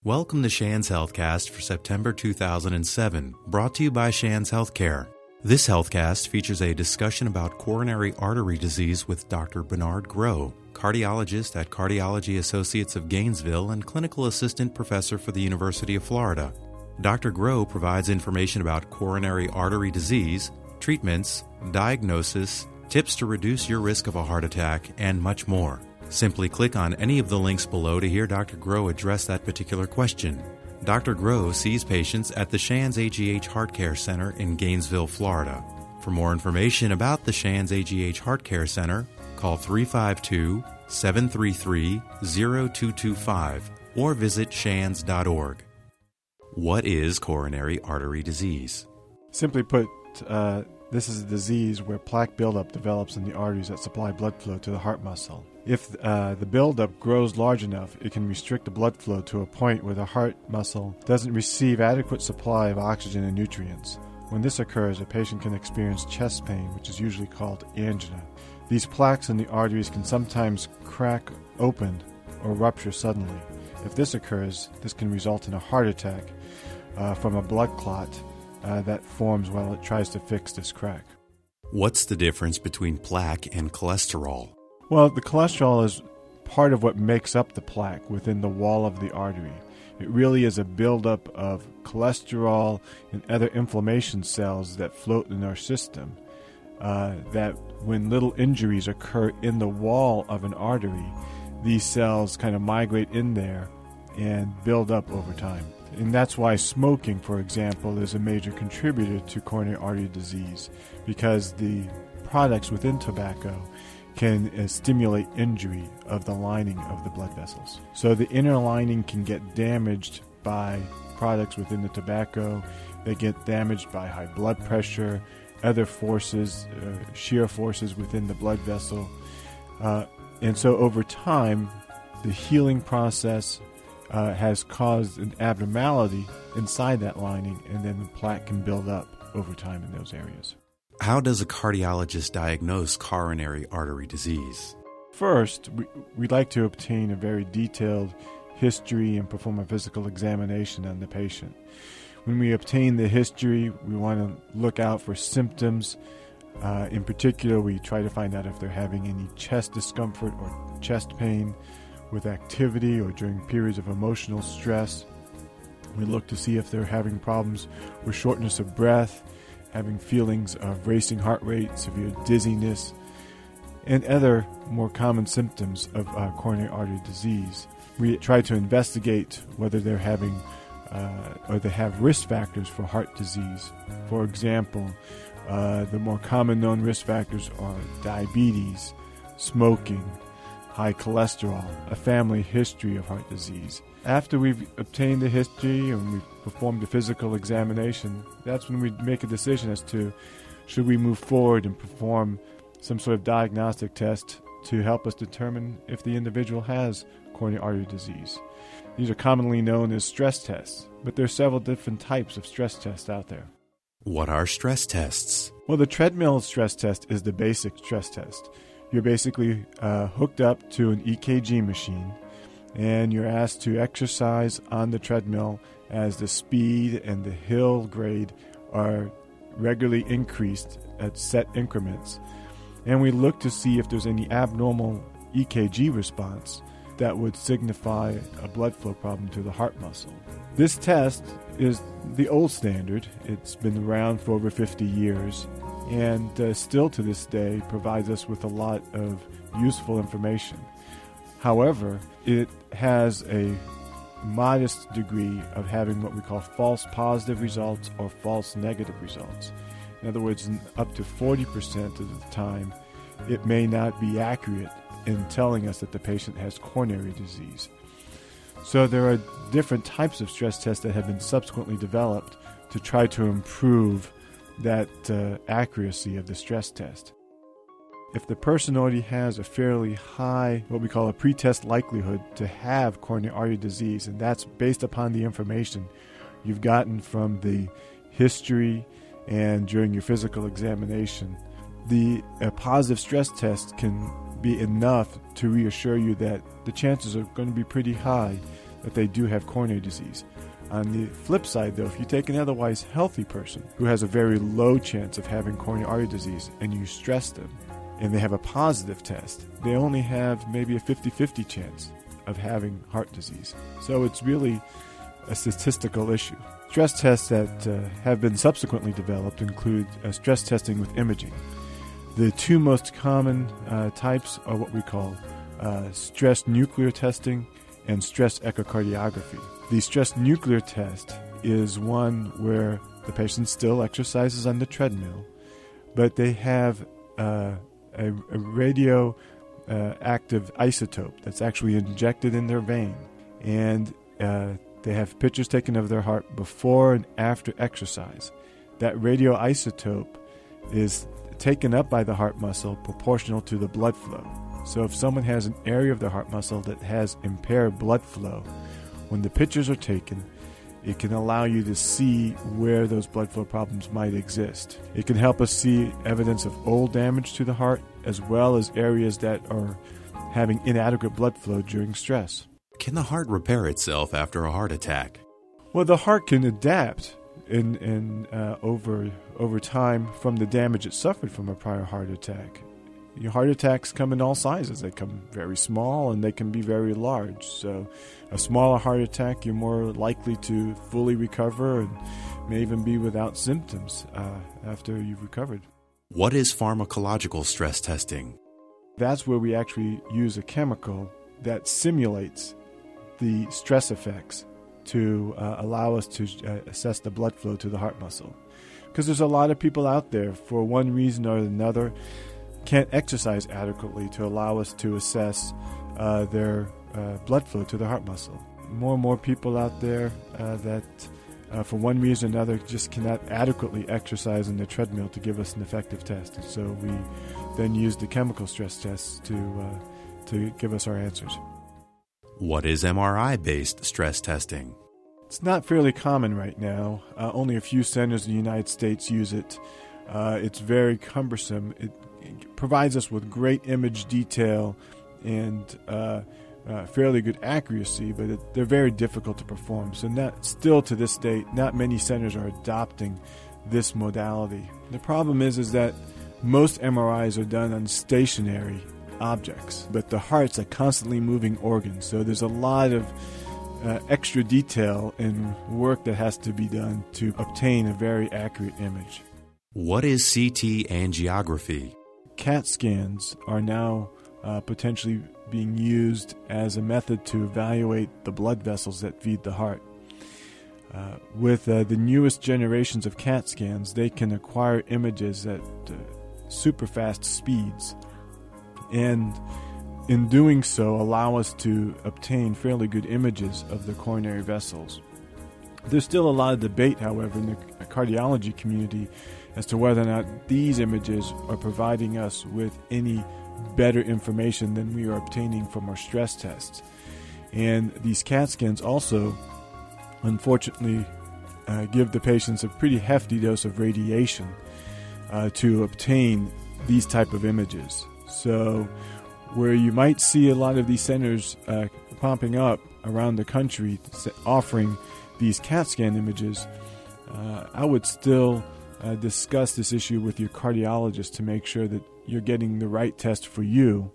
Welcome to Shands Healthcast for September 2007, brought to you by Shands Healthcare. This Healthcast features a discussion about coronary artery disease with Dr. Bernard Groh, cardiologist at Cardiology Associates of Gainesville and clinical assistant professor for the University of Florida. Dr. Groh provides information about coronary artery disease, treatments, diagnosis, tips to reduce your risk of a heart attack, and much more. Simply click on any of the links below to hear Dr. Groh address that particular question. Dr. Groh sees patients at the Shands AGH Heart Care Center in Gainesville, Florida. For more information about the Shands AGH Heart Care Center, call 352-733-0225 or visit shands.org. What is coronary artery disease? Simply put, this is a disease where plaque buildup develops in the arteries that supply blood flow to the heart muscle. If the buildup grows large enough, it can restrict the blood flow to a point where the heart muscle doesn't receive adequate supply of oxygen and nutrients. When this occurs, a patient can experience chest pain, which is usually called angina. These plaques in the arteries can sometimes crack open or rupture suddenly. If this occurs, this can result in a heart attack from a blood clot that forms while it tries to fix this crack. What's the difference between plaque and cholesterol? Well, the cholesterol is part of what makes up the plaque within the wall of the artery. It really is a buildup of cholesterol and other inflammation cells that float in our system, that when little injuries occur in the wall of an artery, these cells kind of migrate in there and build up over time. And that's why smoking, for example, is a major contributor to coronary artery disease, because the products within tobacco can stimulate injury of the lining of the blood vessels. So the inner lining can get damaged by products within the tobacco. They get damaged by high blood pressure, other forces, shear forces within the blood vessel. And so over time, the healing process has caused an abnormality inside that lining, and then the plaque can build up over time in those areas. How does a cardiologist diagnose coronary artery disease? First, we'd like to obtain a very detailed history and perform a physical examination on the patient. When we obtain the history, we want to look out for symptoms. In particular, we try to find out if they're having any chest discomfort or chest pain with activity or during periods of emotional stress. We look to see if they're having problems with shortness of breath, having feelings of racing heart rate, severe dizziness, and other more common symptoms of coronary artery disease. We try to investigate whether they're having or they have risk factors for heart disease. For example, the more common known risk factors are diabetes, smoking, high cholesterol, a family history of heart disease. After we've obtained the history and we've performed a physical examination, that's when we make a decision as to should we move forward and perform some sort of diagnostic test to help us determine if the individual has coronary artery disease. These are commonly known as stress tests, but there are several different types of stress tests out there. What are stress tests? Well, the treadmill stress test is the basic stress test. You're basically hooked up to an EKG machine, and you're asked to exercise on the treadmill as the speed and the hill grade are regularly increased at set increments. And we look to see if there's any abnormal EKG response that would signify a blood flow problem to the heart muscle. This test is the old standard. It's been around for over 50 years and still to this day provides us with a lot of useful information. However, it has a modest degree of having what we call false positive results or false negative results. In other words, up to 40% of the time, it may not be accurate in telling us that the patient has coronary disease. So there are different types of stress tests that have been subsequently developed to try to improve that accuracy of the stress test. If the person already has a fairly high, what we call a pretest likelihood to have coronary artery disease, and that's based upon the information you've gotten from the history and during your physical examination, a positive stress test can be enough to reassure you that the chances are going to be pretty high that they do have coronary disease. On the flip side, though, if you take an otherwise healthy person who has a very low chance of having coronary artery disease and you stress them and they have a positive test, they only have maybe a 50-50 chance of having heart disease. So it's really a statistical issue. Stress tests that have been subsequently developed include stress testing with imaging. The two most common types are what we call stress nuclear testing and stress echocardiography. The stress nuclear test is one where the patient still exercises on the treadmill, but they have a radioactive isotope that's actually injected in their vein, and they have pictures taken of their heart before and after exercise. That radioisotope is taken up by the heart muscle proportional to the blood flow. So if someone has an area of the heart muscle that has impaired blood flow, when the pictures are taken, it can allow you to see where those blood flow problems might exist. It can help us see evidence of old damage to the heart, as well as areas that are having inadequate blood flow during stress. Can the heart repair itself after a heart attack? Well, the heart can adapt over time from the damage it suffered from a prior heart attack. Your heart attacks come in all sizes. They come very small and they can be very large. So a smaller heart attack, you're more likely to fully recover and may even be without symptoms after you've recovered. What is pharmacological stress testing? That's where we actually use a chemical that simulates the stress effects to allow us to assess the blood flow to the heart muscle. Because there's a lot of people out there, for one reason or another, can't exercise adequately to allow us to assess their blood flow to the heart muscle. More and more people out there that for one reason or another just cannot adequately exercise on the treadmill to give us an effective test. And so we then use the chemical stress tests to give us our answers. What is MRI-based stress testing? It's not fairly common right now. Only a few centers in the United States use it. It's very cumbersome. It provides us with great image detail and fairly good accuracy, but they're very difficult to perform. So still to this date, not many centers are adopting this modality. The problem is that most MRIs are done on stationary objects, but the heart's a constantly moving organ, so there's a lot of extra detail and work that has to be done to obtain a very accurate image. What is CT angiography? CAT scans are now potentially being used as a method to evaluate the blood vessels that feed the heart. With the newest generations of CAT scans, they can acquire images at super fast speeds, and in doing so allow us to obtain fairly good images of the coronary vessels. There's still a lot of debate, however, in the cardiology community as to whether or not these images are providing us with any better information than we are obtaining from our stress tests. And these CAT scans also, unfortunately, give the patients a pretty hefty dose of radiation to obtain these type of images. So where you might see a lot of these centers popping up around the country offering these CAT scan images, I would still discuss this issue with your cardiologist to make sure that you're getting the right test for you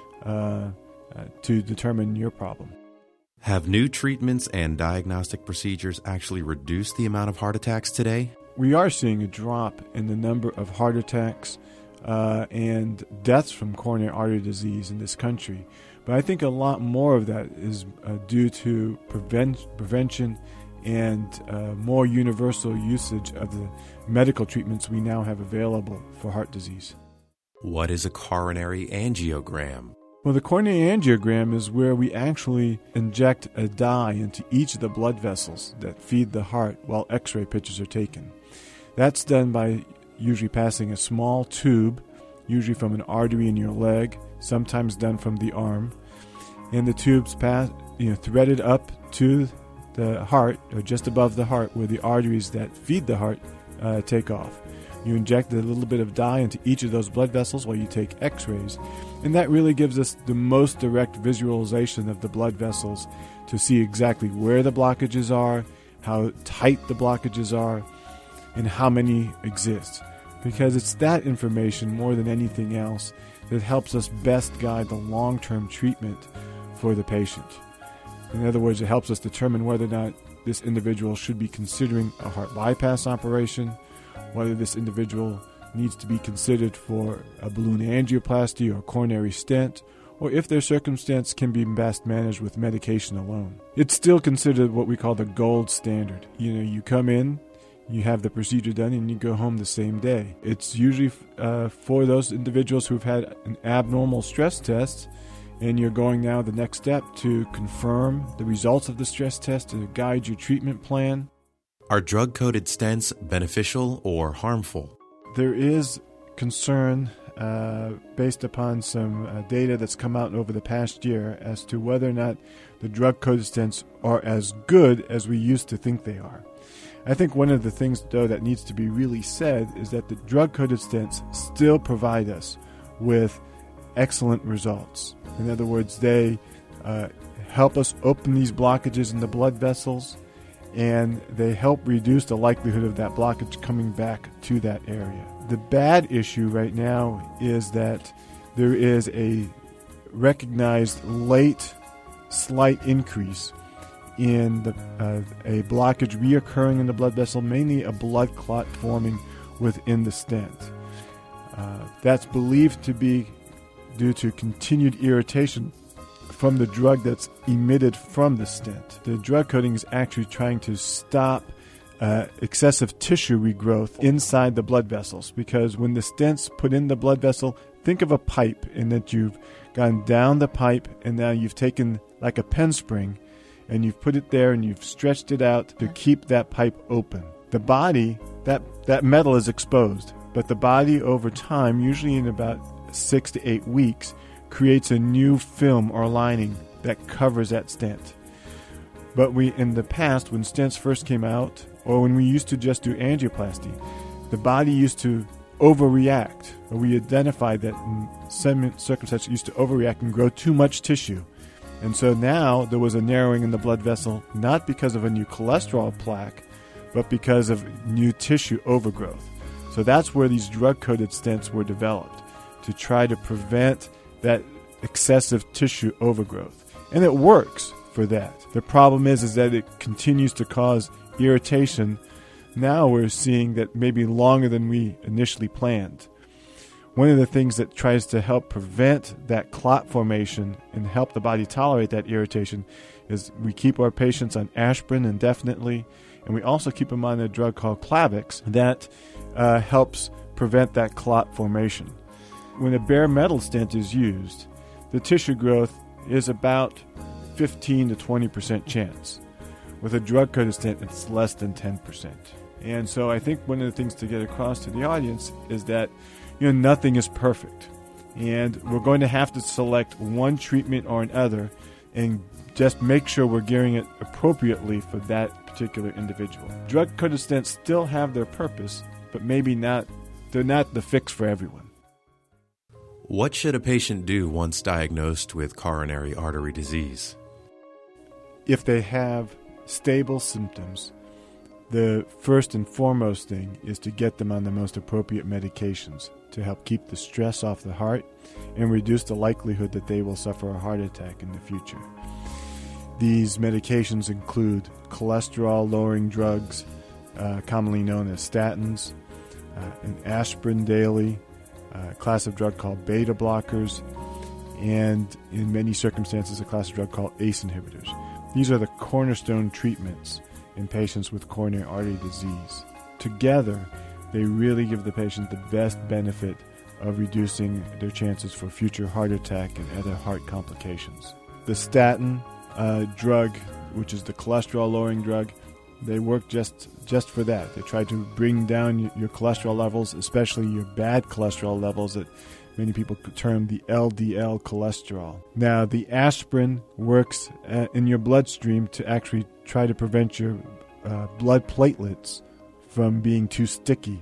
to determine your problem. Have new treatments and diagnostic procedures actually reduced the amount of heart attacks today? We are seeing a drop in the number of heart attacks and deaths from coronary artery disease in this country. But I think a lot more of that is due to prevention and more universal usage of the medical treatments we now have available for heart disease. What is a coronary angiogram? Well, the coronary angiogram is where we actually inject a dye into each of the blood vessels that feed the heart while x-ray pictures are taken. That's done by usually passing a small tube, usually from an artery in your leg, sometimes done from the arm, and the tube's threaded up to the heart, or just above the heart, where the arteries that feed the heart take off. You inject a little bit of dye into each of those blood vessels while you take x-rays. And that really gives us the most direct visualization of the blood vessels to see exactly where the blockages are, how tight the blockages are, and how many exist. Because it's that information more than anything else that helps us best guide the long-term treatment for the patient. In other words, it helps us determine whether or not this individual should be considering a heart bypass operation, whether this individual needs to be considered for a balloon angioplasty or coronary stent, or if their circumstance can be best managed with medication alone. It's still considered what we call the gold standard. You come in, you have the procedure done, and you go home the same day. It's usually for those individuals who've had an abnormal stress test, and you're going now the next step to confirm the results of the stress test to guide your treatment plan. Are drug-coated stents beneficial or harmful? There is concern based upon some data that's come out over the past year as to whether or not the drug-coated stents are as good as we used to think they are. I think one of the things, though, that needs to be really said is that the drug-coated stents still provide us with excellent results. In other words, they help us open these blockages in the blood vessels, and they help reduce the likelihood of that blockage coming back to that area. The bad issue right now is that there is a recognized late slight increase in a blockage reoccurring in the blood vessel, mainly a blood clot forming within the stent. That's believed to be due to continued irritation from the drug that's emitted from the stent. The drug coating is actually trying to stop excessive tissue regrowth inside the blood vessels, because when the stent's put in the blood vessel, think of a pipe, and that you've gone down the pipe and now you've taken like a pen spring and you've put it there and you've stretched it out to keep that pipe open. The body, that metal is exposed, but the body over time, usually in about 6 to 8 weeks, creates a new film or lining that covers that stent. But in the past, when stents first came out, or when we used to just do angioplasty, the body used to overreact, or we identified that in some circumstances used to overreact and grow too much tissue. And so now there was a narrowing in the blood vessel, not because of a new cholesterol plaque, but because of new tissue overgrowth. So that's where these drug-coated stents were developed, to try to prevent that excessive tissue overgrowth. And it works for that. The problem is that it continues to cause irritation. Now we're seeing that maybe longer than we initially planned. One of the things that tries to help prevent that clot formation and help the body tolerate that irritation is we keep our patients on aspirin indefinitely, and we also keep them on a drug called Plavix that helps prevent that clot formation. When a bare metal stent is used, the tissue growth is about 15 to 20% chance. With a drug-coated stent, it's less than 10%. And so I think one of the things to get across to the audience is that nothing is perfect. And we're going to have to select one treatment or another and just make sure we're gearing it appropriately for that particular individual. Drug-coated stents still have their purpose, but maybe not. They're not the fix for everyone. What should a patient do once diagnosed with coronary artery disease? If they have stable symptoms, the first and foremost thing is to get them on the most appropriate medications to help keep the stress off the heart and reduce the likelihood that they will suffer a heart attack in the future. These medications include cholesterol-lowering drugs, commonly known as statins, an aspirin daily, a class of drug called beta blockers, and in many circumstances a class of drug called ACE inhibitors. These are the cornerstone treatments in patients with coronary artery disease. Together, they really give the patient the best benefit of reducing their chances for future heart attack and other heart complications. The statin drug, which is the cholesterol-lowering drug, they work just for that. They try to bring down your cholesterol levels, especially your bad cholesterol levels that many people term the LDL cholesterol. Now, the aspirin works in your bloodstream to actually try to prevent your blood platelets from being too sticky.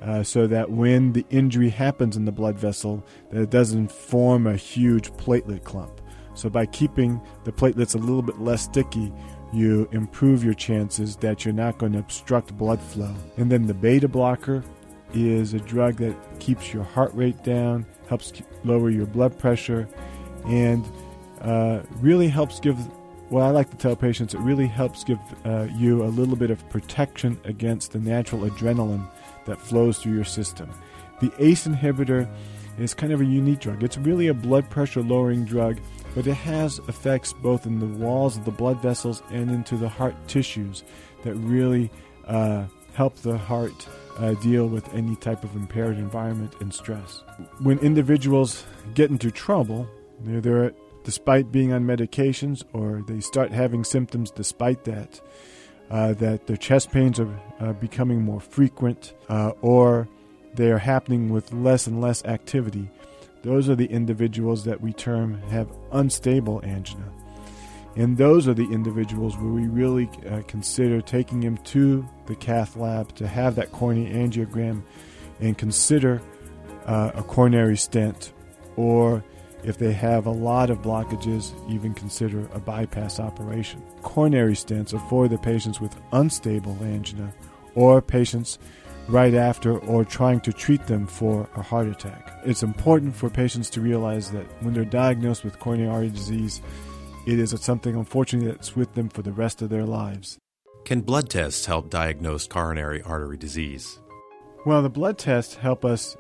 so that when the injury happens in the blood vessel, that it doesn't form a huge platelet clump. So by keeping the platelets a little bit less sticky, you improve your chances that you're not going to obstruct blood flow. And then the beta blocker is a drug that keeps your heart rate down, helps lower your blood pressure, and really helps give, well, I like to tell patients, it really helps give you a little bit of protection against the natural adrenaline that flows through your system. The ACE inhibitor is kind of a unique drug. It's really a blood pressure lowering drug, but it has effects both in the walls of the blood vessels and into the heart tissues that really help the heart deal with any type of impaired environment and stress. When individuals get into trouble, they're despite being on medications, or they start having symptoms despite that, that their chest pains are becoming more frequent, or they are happening with less and less activity. Those are the individuals that we term have unstable angina. And those are the individuals where we really consider taking them to the cath lab to have that coronary angiogram and consider a coronary stent, or if they have a lot of blockages, even consider a bypass operation. Coronary stents are for the patients with unstable angina or patients right after or trying to treat them for a heart attack. It's important for patients to realize that when they're diagnosed with coronary artery disease, it is something, unfortunately, that's with them for the rest of their lives. Can blood tests help diagnose coronary artery disease? Well, the blood tests help us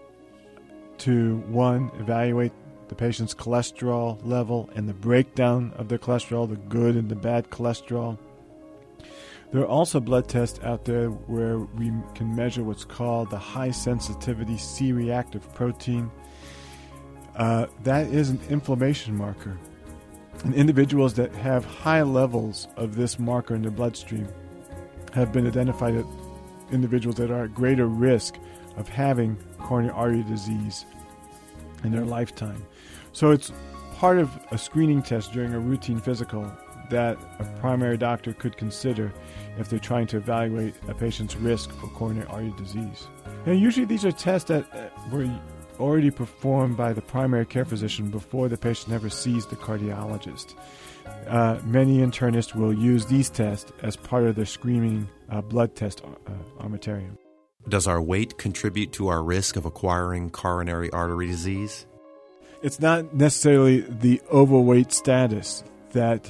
to, one, evaluate the patient's cholesterol level and the breakdown of their cholesterol, the good and the bad cholesterol. There are also blood tests out there where we can measure what's called the high-sensitivity C-reactive protein. That is an inflammation marker. And individuals that have high levels of this marker in their bloodstream have been identified as individuals that are at greater risk of having coronary artery disease in their lifetime. So it's part of a screening test during a routine physical that a primary doctor could consider if they're trying to evaluate a patient's risk for coronary artery disease. And usually these are tests that were already performed by the primary care physician before the patient ever sees the cardiologist. Many internists will use these tests as part of their screening blood test armamentarium. Does our weight contribute to our risk of acquiring coronary artery disease? It's not necessarily the overweight status that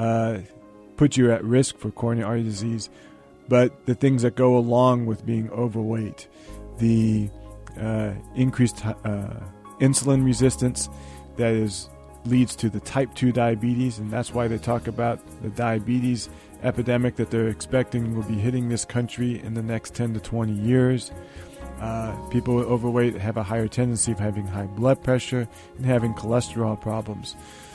puts you at risk for coronary artery disease, but the things that go along with being overweight. The increased insulin resistance that leads to the type 2 diabetes, and that's why they talk about the diabetes epidemic that they're expecting will be hitting this country in the next 10 to 20 years. People with overweight have a higher tendency of having high blood pressure and having cholesterol problems.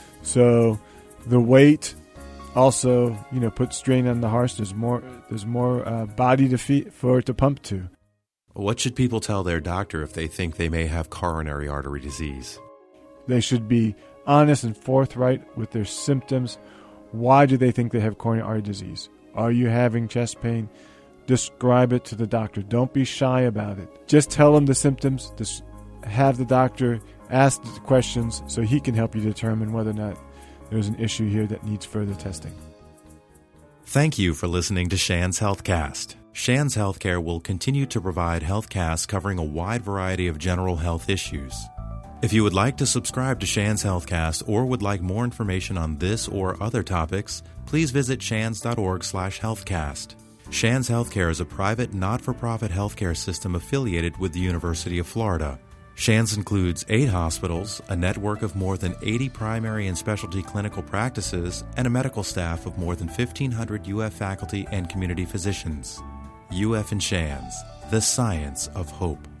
So the weight also, puts strain on the heart. There's more body to for it to pump to. What should people tell their doctor if they think they may have coronary artery disease? They should be honest and forthright with their symptoms. Why do they think they have coronary artery disease? Are you having chest pain? Describe it to the doctor. Don't be shy about it. Just tell them the symptoms. Just have the doctor ask the questions so he can help you determine whether or not there's an issue here that needs further testing. Thank you for listening to Shands Healthcast. Shands Healthcare will continue to provide healthcasts covering a wide variety of general health issues. If you would like to subscribe to Shands Healthcast or would like more information on this or other topics, please visit shands.org/healthcast. Shands Healthcare is a private, not-for-profit healthcare system affiliated with the University of Florida. Shands includes 8 hospitals, a network of more than 80 primary and specialty clinical practices, and a medical staff of more than 1,500 UF faculty and community physicians. UF and Shands, the science of hope.